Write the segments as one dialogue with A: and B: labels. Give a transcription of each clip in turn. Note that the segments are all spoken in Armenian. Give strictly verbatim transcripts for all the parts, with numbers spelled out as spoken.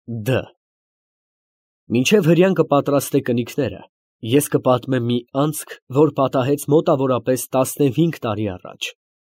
A: Դ. Մինչև հրյան կպատրաստե կնիկները, ես կպատմեմ մի անցք, որ պատահեց մոտավորապես տասնհինգ տարի առաջ։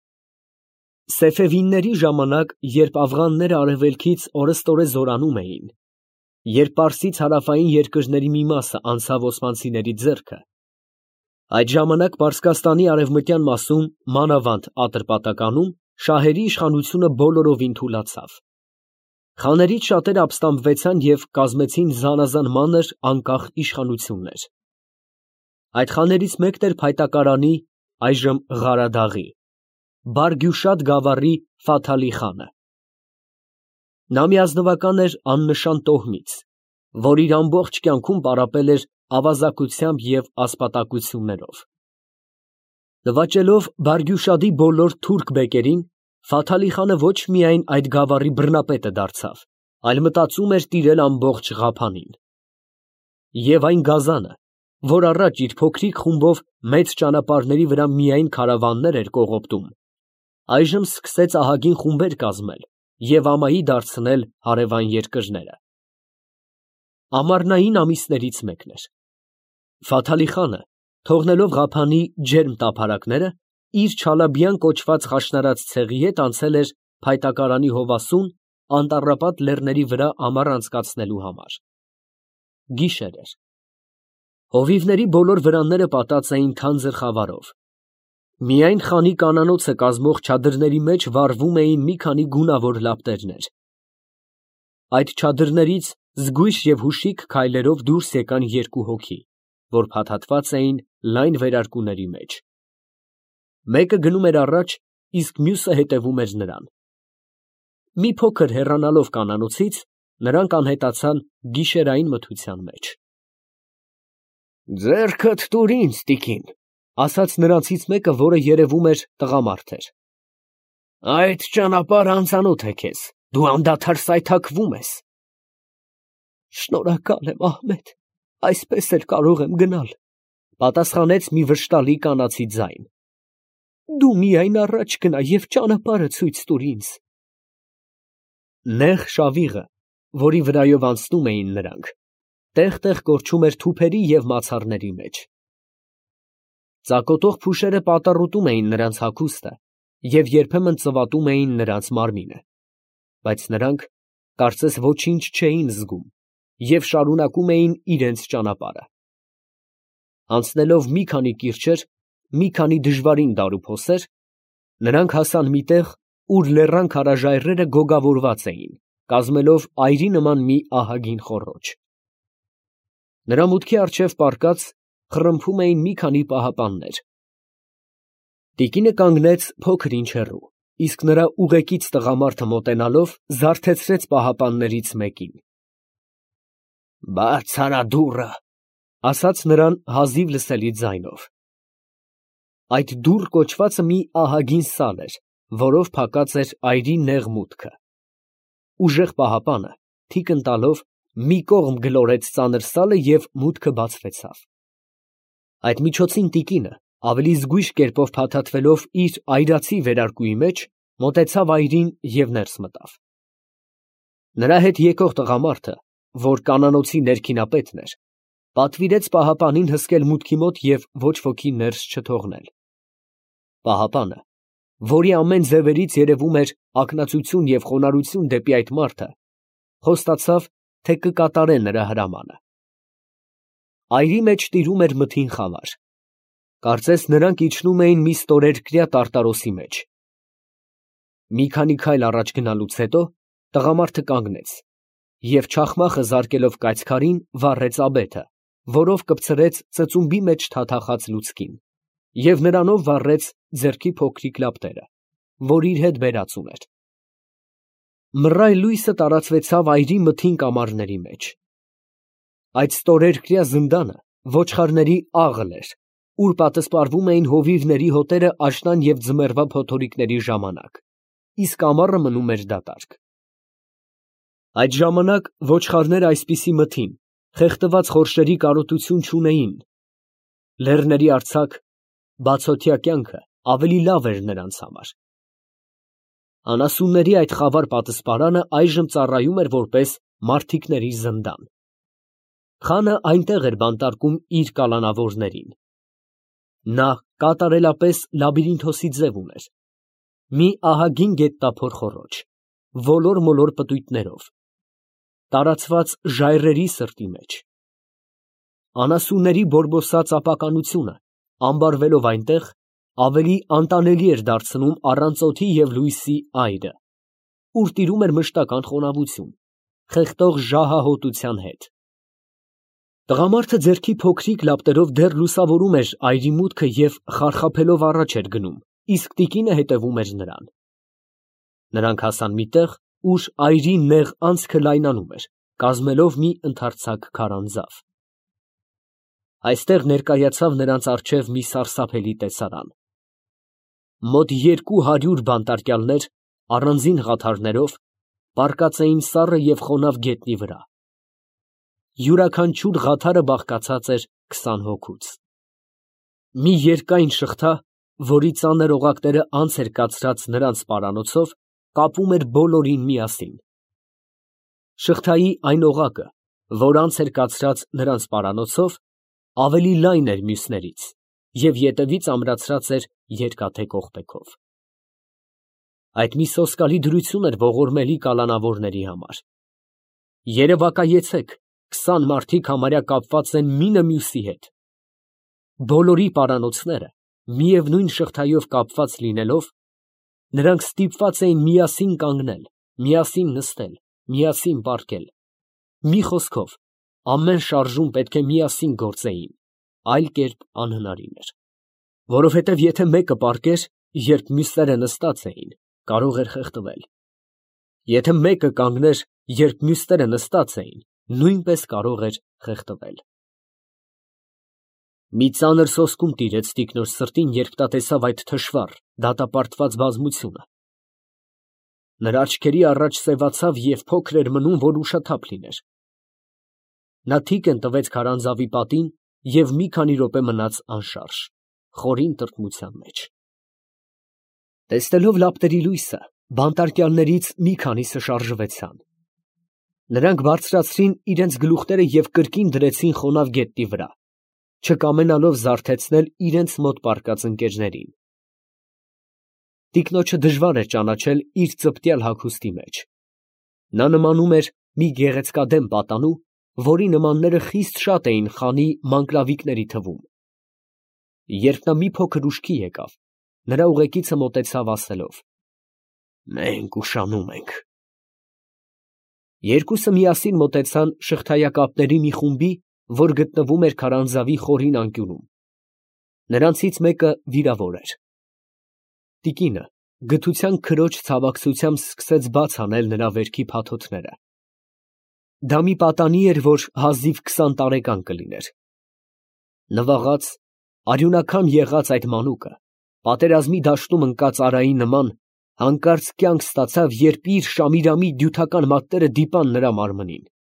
A: Սեֆևինների ժամանակ, երբ աֆղանները արևելքից օրըստօրե զորանում էին, երբ Պարսից հարավային երկրների մի մասը անցավ օսմանցիների ձեռքը, այդ ժամանակ Պարսկաստանի արևմտյան մասում, մանավանդ Ատրպատականում, շահերի իշխանությունը բոլորովին թուլացավ։ Խաներից շատերը ապստամբվեցան և կազմեցին զանազան մանր, անկախ իշխանություններ։ Այդ խաներից մեկն էր Փայտակարանի, այժմ Ղարադաղի, Բարգյուշատ գավառի Ֆաթալի խանը։ Նա մի ազնվական էր աննշան տոհմից, որ իր ամբողջ կյանքում պարապել էր ավազակությամբ և ասպատակություններով։ Նվաճելով Բարգյուշադի բոլոր թուրք բեկերին, Ֆաթալի խանը ոչ միայն այդ գավառի բռնապետը դարձավ, այլ մտածում էր տիրել ամբողջ Ղափանին։ Եվ այն գազանը, որ առաջ իր փոքրիկ խումբով մեծ ճանապարհների վրա միայն քարավաններ էր կողոպտում, այժմ սկսեց ահագին խումբեր կազմել և ամայի դարձնել հարևան երկրները։ Ամառնային ամիսներից մեկն էր։ Ֆաթալի խանը, թողնելով Ղափանի ջերմ տափարակները, իր Չալաբյան կոչված խաշնարած ցեղի հետ անցել էր Փայտակարանի հովասուն, անտառապատ լեռների վրա ամառ անցկացնելու համար։ Գիշեր էր։ Հովիվների բոլոր վրանները պատած էին թանձր խավարով։ Միայն խանի կանանոցը կազմող չադրների մեջ վառվում էին մի քանի գունավոր լապտերներ։ Այդ չադրներից զգույշ և հուշիկ քայլերով դուրս եկան երկու հոգի, որ փաթաթված էին լայն վերարկուների մեջ։ Մեկը գնում էր առաջ, իսկ մյուսը հետևում էր նրան։ Մի փոքր հեռանալով կանանոցից, նրանք անհետացան գիշերային մթության մեջ։ «Ձեռքդ տուր ինձ, տիկին», ֊ ասաց նրանցից մեկը, որը երևում էր տղամարդ էր։ «Այդ ճանապարհը անծանոթ է քեզ, դու անդադար սայթաքվում ես»։ «Շնորհակալ եմ, Ահմեդ, այսպես էլ կարող եմ գնալ», ֊ պատասխանեց մի վշտալի կանացի ձայն։ «Դու միայն առաջ գնա և ճանապարհը ցույց տուր ինձ»։ Նեղ շավիղը, որի վրայով անցնում էին նրանք, տեղ֊տեղ կորչում էր թուփերի և մացառների մեջ։ Ծակոտող փուշերը պատառոտում էին նրանց հագուստը և երբեմն ծվատում էին նրանց մարմինը, բայց նրանք կարծես ոչինչ չէին զգում և շարունակում էին իրենց ճանապարհը։ Անցնելով մի քանի կիրճեր, մի քանի դժվարին դարուփոսեր, նրանք հասան մի տեղ, ուր լեռան քարաժայռերը գոգավորված էին, կազմելով այրի նման մի ահագին խոռոչ։ Նրա մուտքի առջև պառկած խռմփում էին մի քանի պահապաններ։ Տիկինը կանգնեց փոքր ինչ հեռու, իսկ նրա ուղեկից տղամարդը մոտենալով զարթեցրեց պահապաններից մեկին։ «Բաց արա դուռը», ֊ ասաց նրան հազիվ լսելի ձայնով։ Այդ դուռ կոչվածը մի ահագին սալ էր, որով փակած էր այրի նեղ մուտքը։ Ուժեղ պահապանը, թիկն տալով, մի կողմ գլորեց ծանր սալը և մուտքը բացվեցավ։ Այդ միջոցին տիկինը, ավելի զգույշ կերպով փաթաթվելով իր այրացի վերարկուի մեջ, մոտեցավ այրին և ներս մտավ։ Նրա հետ եկող տղամարդը, որ կանանոցի ներքինապետն էր, պատվիրեց պահապանին հսկել մուտքի մոտ և ոչ ոքի ներս չթողնել։ Պահապանը, որի ամեն ձևերից երևում էր ակնածություն և խոնարհություն դեպի այդ մարդը, խոստացավ, թե կկատարե նրա հրամանը։ Այրի մեջ տիրում էր մթին խավար։ Կարծես նրանք իջնում էին մի ստորերկրյա տարտարոսի մեջ։ Մի քանի քայլ առաջ գնալուց հետո տղամարդը կանգնեց և չախմախը զարկելով կայծքարին, վառեց աբեթը, որով կպցրեց ծծումբի մեջ թաթախած լուցկին, և նրանով վառեց ձեռքի փոքրիկ լապտերը, որ իր հետ բերած ուներ։ Մռայլ լույսը տարածվեցավ այրի մթին կամարների մեջ։ Այդ ստորերկրյա զնդանը ոչխարների աղլ էր, ուր պատսպարվում էին հովիվների հոտերը աշնան և ձմեռվա փոթորիկների ժամանակ, իսկ ամառը մնում էր դատարկ։ Այդ ժամանակ ոչխարները այսպիսի մթին, խեղդված խորշերի կարոտություն չունեին։ Լեռների արձակ, բացօթյա կյանքը ավելի լավ էր նրանց համար։ Անասունների այդ խավար պատսպարանը այժմ ծառայում էր որպես մարդիկների զնդան։ Խանը այնտեղ էր բանտարկում իր կալանավորներին։ Նա կատարելապես լաբիրինթոսի ձև ուներ, մի ահագին գետնափոր խոռոչ, ոլոր-մոլոր պտույտներով, տարածված ժայռերի սրտի մեջ։ Անասունների բորբոսած ապականությունը, ամբարվելով այնտեղ, ավելի անտանելի էր դարձնում առանց օդի և լույսի այրը, ուր տիրում էր մշտական խոնավություն, խեղդող ժահահոտության հետ։ Տղամարդը ձեռքի փոքրիկ լապտերով դեռ լուսավորում էր այրի մուտքը և խարխափելով առաջ էր գնում, իսկ տիկինը հետևում էր նրան։ Նրանք հասան մի տեղ, ուր այրի նեղ անցքը լայնանում էր, կազմելով մի ընդարձակ քարանձավ։ Այստեղ ներկայացավ նրանց առջև մի սարսափելի տեսարան։ Մոտ երկու հարյուր բանտարկյալներ առանձին ղաթարներով պառկած էին սառը և խոնավ գետնի վրա։ Յուրաքանչյուր ղաթարը բաղկացած էր քսան հոգուց։ Մի երկայն շղթա, որի ծանր օղակները անց էր կացրած նրանց պարանոցով, կապում էր բոլորին միասին։ Շղթայի այն օղակը, որ անց էր կացրած նրանց պարանոցով, ավելի լայն էր մյուսներից և ետևից ամրացրած էր երկաթե կողպեքով։ Այդ մի սոսկալի դրություն էր ողորմելի կալանավորների համար։ Երևակայեցեք, քսան մարդիկ համարյա կապված են մինը մյուսի հետ։ Բոլորի պարանոցները միևնույն շղթայով կապված լինելով, նրանք ստիպված էին միասին կանգնել, միասին նստել, միասին պառկել։ Մի խոսքով, ամեն շարժում պետք է միասին գործեին, այլ կերպ անհնարին էր, որովհետև եթե մեկը պառկեր, երբ մյուսները նստած էին, կարող էր խեղդվել։ Եթե մեկը կանգներ, երբ մյուսները նստած էին, նույնպես կարող էր խեղդվել։ Մի ծանր սոսկում տիրեց տիկնոջ սրտին, երբ նա տեսավ այդ թշվառ, դատապարտված բազմությունը։ Նրա աչքերի առաջ սևացավ և փոքր էր մնում, որ ուշաթափ լիներ։ Նա թիկն տվեց քարանձավի պատին և մի քանի րոպե մնաց անշարժ, խորին տրտմության մեջ։ Տեսնելով լապտերի լույսը, բանտարկյալներից մի քանիսը շարժվեցան։ Նրանք բարձրացրին իրենց գլուխները և կրկին դրեցին խոնավ գետնի վրա, չկամենալով զարթեցնել իրենց մոտ պառկած ընկերներին։ Տիկնոջը դժվար էր ճանաչել իր ծպտյալ հագուստի մեջ։ Նա նմանում էր մի գեղեցկադեմ պատանու, որի նմանները խիստ շատ էին խանի մանկլավիկների թվում։ Երբ նա մի փոքր ուշքի եկավ, նրա ուղեկիցը մոտեցավ ասելով. «Մենք ուշանում ենք»։ Երկուսը միասին մոտեցան շղթայակապների մի խումբի, որ գտնվում էր քարանձավի խորին անկյունում։ Նրանցից մեկը վիրավոր էր։ Տիկինը գթության քրոջ ցավակցությամբ սկսեց բաց անել նրա վերքի փաթոթները։ Դա մի պատանի էր, որ հազիվ քսան տարեկան կլիներ։ Նվաղած, արյունաքամ եղած այդ մանուկը, պատերազմի դաշտում ընկած արայի նման, հանկարծ կյանք ստացավ, երբ իր շամիրամի դյութական մատները դիպան նրա մարմնին։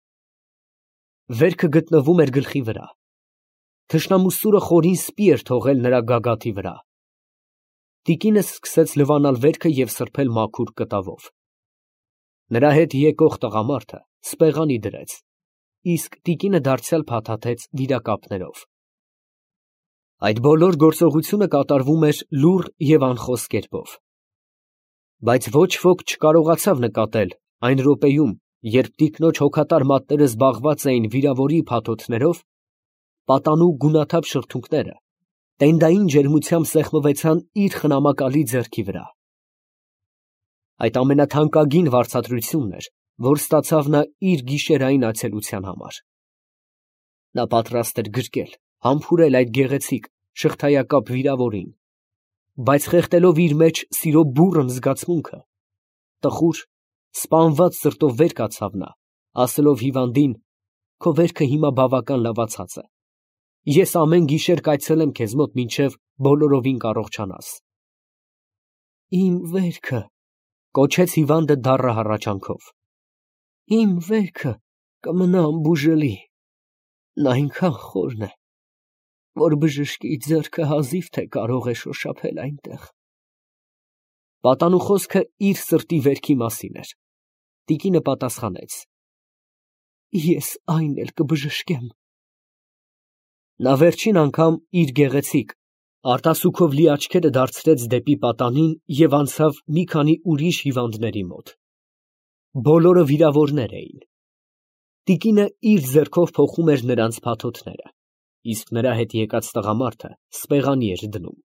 A: Վերքը գտնվում էր գլխի վրա։ Թշնամու սուրը խորին սպի էր թողել նրա գագաթի վրա։ Տիկինը սկսեց լվանալ վերքը և սրբել մաքուր կտավով։ Նրա հետ եկող տղամարդը սպեղանի դրեց, իսկ տիկինը դարձյալ փաթաթեց վիրակապներով։ Այդ բոլոր գործողությունը կատարվում էր լուռ և անխոս կերպով։ Բայց ոչ ոք չկարողացավ նկատել այն րոպեում, երբ տիկնոջ հոգատար մատները զբաղված էին վիրավորի փաթոթներով, պատանու գունաթափ շրթունքները տենդային ջերմությամբ սեղմվեցան իր խնամակալի ձեռքի վրա։ Այդ ամենաթանկագին վարձատրությունն էր, որ ստացավ նա իր գիշերային այցելության համար։ Նա պատրաստ էր գրկել, համբուրել այդ գեղեցիկ, շղթայակապ վիրավորին, բայց խեղդելով իր մեջ սիրո բուռն զգացմունքը, տխուր, սպանված սրտով վեր կացավ նա, ասելով հիվանդին. «Քո վերքը հիմա բավական լավացած է, ես ամեն գիշեր կայցելեմ քեզ մոտ, մինչև բոլորովին կառողջանաս»։ «Իմ վերքը», կոչեց հիվանդը դառը հառաչանքով, «իմ վերքը կմնա անբուժելի, նա այնքան խորն է, որ բժշկի ձեռքը հազիվ թե կարող է շոշափել այնտեղ»։ Պատանու խոսքը իր սրտի վերքի մասին էր։ Տիկինը պատասխանեց. ես այն էլ կբժշկեմ։ Նա վերջին անգամ իր գեղեցիկ, արտասուքով լի աչքերը դարձրեց դեպի պատանին և անցավ մի քանի ուրիշ հիվանդների մոտ։ Բոլորը վիրավորներ էին։ Տիկինը իր ձեռքով փոխում էր նրանց փաթոթները, իսկ նրա հետ եկած տղամարդը սպեղանի էր դնում։